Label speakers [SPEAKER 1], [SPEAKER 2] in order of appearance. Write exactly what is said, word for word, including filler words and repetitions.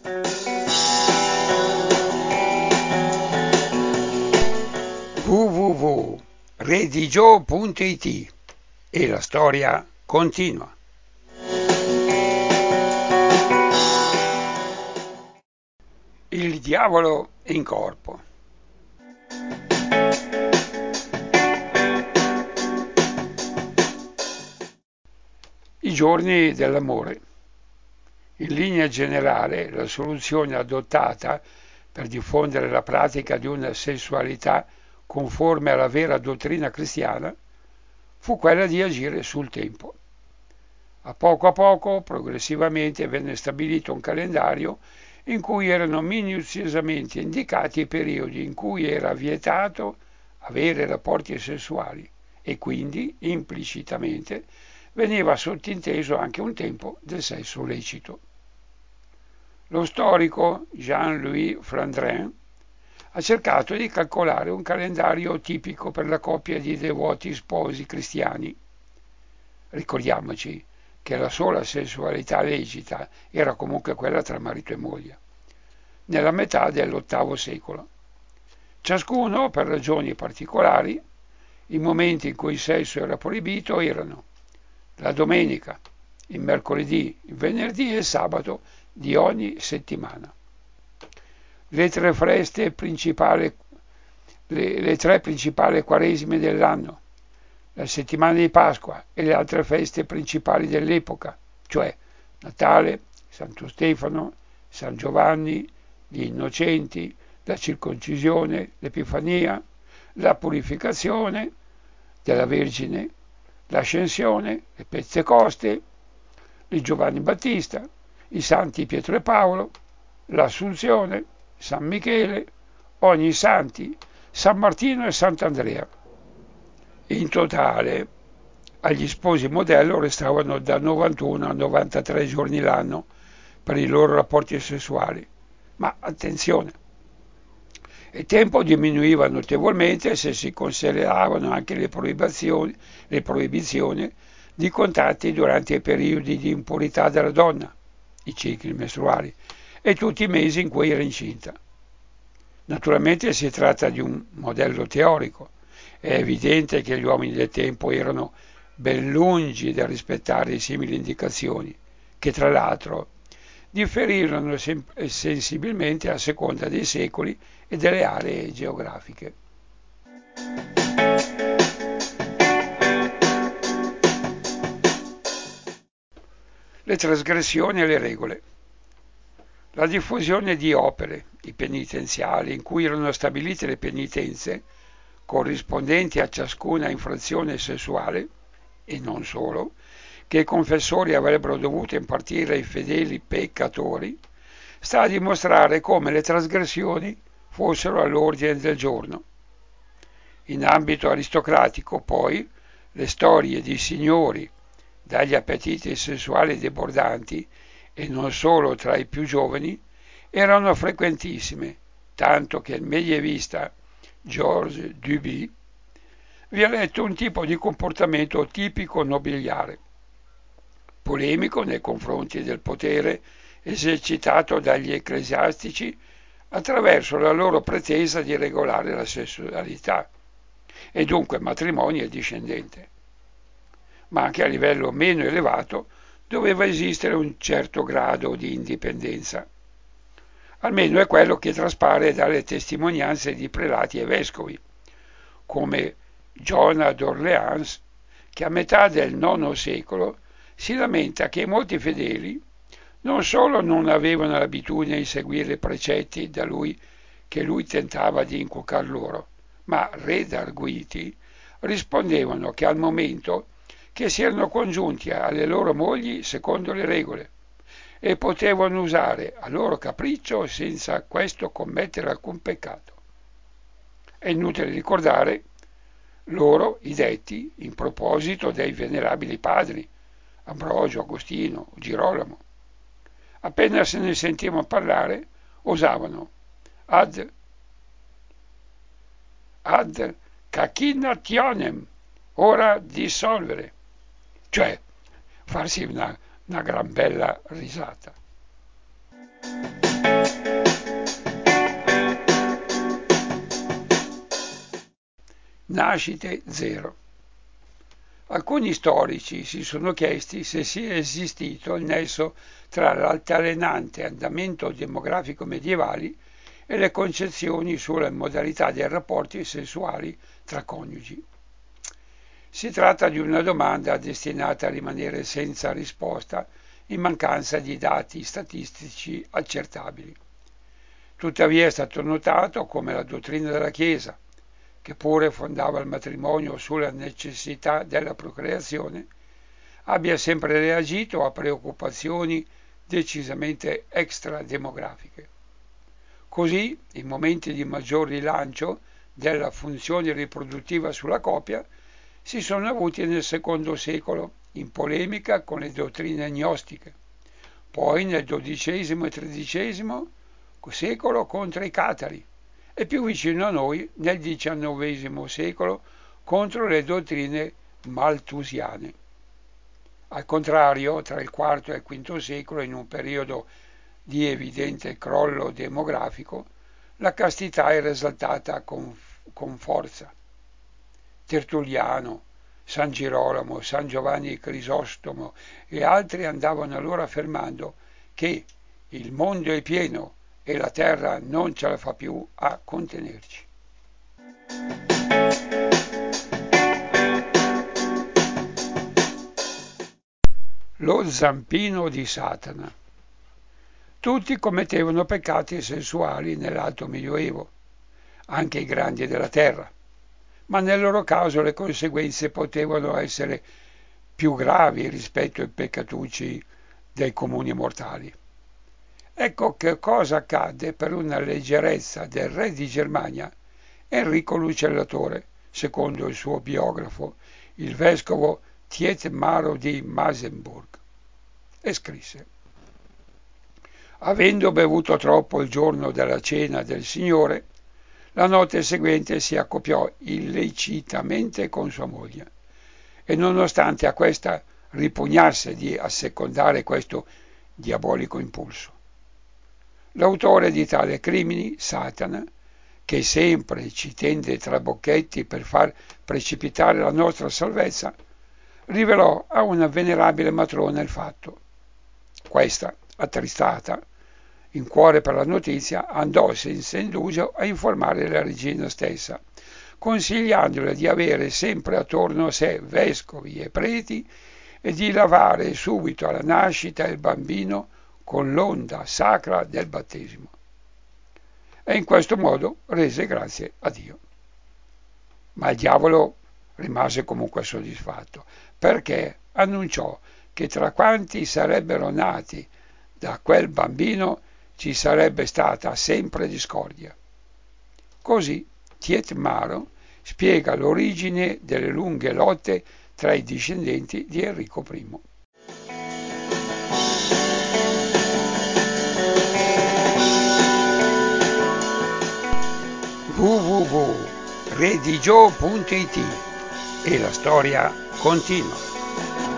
[SPEAKER 1] w w w punto redigio punto it e la storia continua. Il diavolo in corpo. I giorni dell'amore. In linea generale, la soluzione adottata per diffondere la pratica di una sessualità conforme alla vera dottrina cristiana fu quella di agire sul tempo. A poco a poco, progressivamente, venne stabilito un calendario in cui erano minuziosamente indicati i periodi in cui era vietato avere rapporti sessuali e quindi, implicitamente, veniva sottinteso anche un tempo del sesso lecito. Lo storico Jean-Louis Flandrin ha cercato di calcolare un calendario tipico per la coppia di devoti sposi cristiani. Ricordiamoci che la sola sessualità lecita era comunque quella tra marito e moglie, nella metà dell'ottavo secolo. Ciascuno, per ragioni particolari, i momenti in cui il sesso era proibito erano la domenica, il mercoledì, il venerdì e il sabato di ogni settimana. Le tre feste principali, le, le tre principali quaresime dell'anno, la settimana di Pasqua e le altre feste principali dell'epoca, cioè Natale, Santo Stefano, San Giovanni, gli Innocenti, la circoncisione, l'Epifania, la purificazione della Vergine, l'Ascensione, le Pentecoste, il Giovanni Battista, i Santi Pietro e Paolo, l'Assunzione, San Michele, ogni Santi, San Martino e Sant'Andrea. In totale agli sposi modello restavano da novantuno a novantatré giorni l'anno per i loro rapporti sessuali. Ma attenzione, il tempo diminuiva notevolmente se si consideravano anche le proibizioni, le proibizioni di contatti durante i periodi di impurità della donna, i cicli mestruali, e tutti i mesi in cui era incinta. Naturalmente si tratta di un modello teorico. È evidente che gli uomini del tempo erano ben lungi da rispettare simili indicazioni, che tra l'altro differirono sensibilmente a seconda dei secoli e delle aree geografiche. Le trasgressioni e le regole. La diffusione di opere, i penitenziali, in cui erano stabilite le penitenze, corrispondenti a ciascuna infrazione sessuale, e non solo, che i confessori avrebbero dovuto impartire ai fedeli peccatori, sta a dimostrare come le trasgressioni fossero all'ordine del giorno. In ambito aristocratico, poi, le storie di signori dagli appetiti sessuali debordanti, e non solo tra i più giovani, erano frequentissime, tanto che il medievista Georges Duby vi ha letto un tipo di comportamento tipico nobiliare, polemico nei confronti del potere esercitato dagli ecclesiastici attraverso la loro pretesa di regolare la sessualità e dunque matrimonio e discendente. Ma anche a livello meno elevato doveva esistere un certo grado di indipendenza. Almeno è quello che traspare dalle testimonianze di prelati e vescovi, come Giona d'Orléans, che a metà del nono secolo si lamenta che molti fedeli non solo non avevano l'abitudine di seguire i precetti da lui che lui tentava di inculcar loro, ma redarguiti rispondevano che al momento che si erano congiunti alle loro mogli secondo le regole e potevano usare a loro capriccio senza questo commettere alcun peccato. È inutile ricordare loro, i detti, in proposito dei venerabili padri, Ambrogio, Agostino, Girolamo. Appena se ne sentivano parlare, osavano ad, ad cachinnationem, ora dissolvere, cioè farsi una, una gran bella risata. nascite zero. Alcuni storici si sono chiesti se sia esistito il nesso tra l'altalenante andamento demografico medievali e le concezioni sulle modalità dei rapporti sessuali tra coniugi. Si tratta di una domanda destinata a rimanere senza risposta in mancanza di dati statistici accertabili. Tuttavia è stato notato come la dottrina della Chiesa, che pure fondava il matrimonio sulla necessità della procreazione, abbia sempre reagito a preoccupazioni decisamente extrademografiche. Così, in momenti di maggior rilancio della funzione riproduttiva sulla coppia, si sono avuti nel secondo secolo, in polemica con le dottrine gnostiche, poi nel dodicesimo e tredicesimo secolo contro i catari e più vicino a noi nel diciannovesimo secolo contro le dottrine malthusiane. Al contrario, tra il quarto e il quinto secolo, in un periodo di evidente crollo demografico, la castità era esaltata con, con forza. Tertulliano, San Girolamo, San Giovanni Crisostomo e altri andavano allora affermando che il mondo è pieno e la terra non ce la fa più a contenerci. Lo zampino di Satana. Tutti commettevano peccati sessuali nell'Alto Medioevo, anche i grandi della terra, ma nel loro caso le conseguenze potevano essere più gravi rispetto ai peccatucci dei comuni mortali. Ecco che cosa accadde per una leggerezza del re di Germania, Enrico l'Uccellatore, secondo il suo biografo, il vescovo Tietmaro di Masenburg, e scrisse: avendo bevuto troppo il giorno della cena del Signore, la notte seguente si accoppiò illecitamente con sua moglie, e nonostante a questa ripugnasse di assecondare questo diabolico impulso. L'autore di tale crimini, Satana, che sempre ci tende tra bocchetti per far precipitare la nostra salvezza, rivelò a una venerabile matrona il fatto. Questa, attristata, in cuore per la notizia, andò senza indugio a informare la regina stessa, consigliandole di avere sempre attorno a sé vescovi e preti e di lavare subito alla nascita il bambino con l'onda sacra del battesimo. E in questo modo rese grazie a Dio. Ma il diavolo rimase comunque soddisfatto, perché annunciò che tra quanti sarebbero nati da quel bambino ci sarebbe stata sempre discordia. Così Tietmaro spiega l'origine delle lunghe lotte tra i discendenti di Enrico primo. w w w punto redigio punto it e la storia continua.